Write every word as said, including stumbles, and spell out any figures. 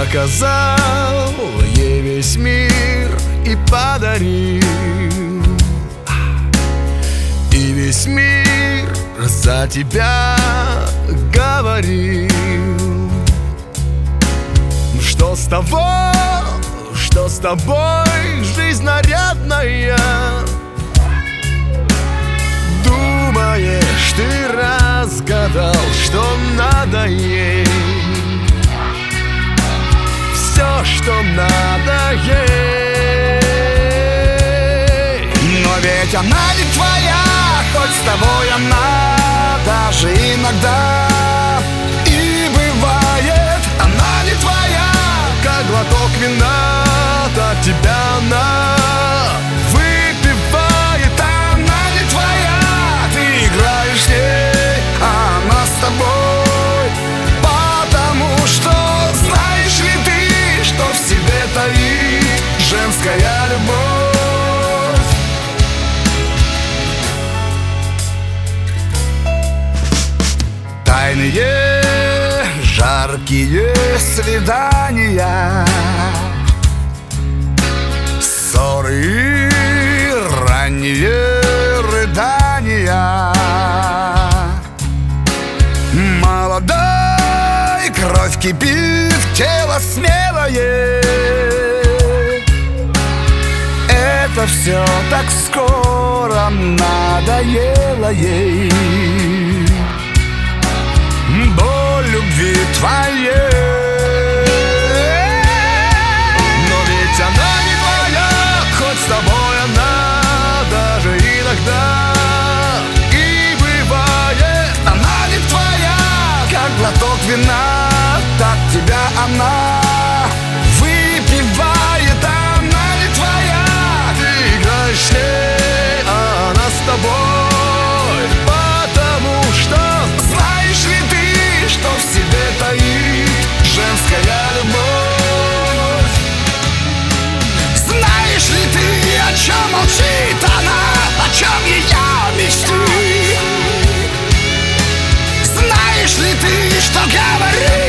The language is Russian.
показал ей весь мир и подарил, и весь мир за тебя говорил. Что с того, что с тобой жизнь нарядная? Думаешь, ты разгадал, что надо ей? Все, что надо ей. Но ведь она не твоя, хоть с тобой она даже иногда и бывает. Она не твоя, как глоток вина, так тебя она выпивает. Она не твоя, ты играешь с ней, а она с тобой. Потому что знаешь ли ты, что в себе таит женская любовь? Тайные жаркие свидания, ссоры и ранние рыдания. Молодой кровь кипит, тело смелое. Это все так скоро надоело ей. Боль любви твоей. Но ведь она не твоя, хоть с тобой она даже иногда и бывает. Она не твоя, как глоток вина, так тебя она выпивает. Она не твоя, ты играешь с ней, а она с тобой. Потому что знаешь ли ты, что в себе таит женская любовь? Знаешь ли ты, о чем молчит она, о чем ее мечты? Знаешь ли ты, что говорит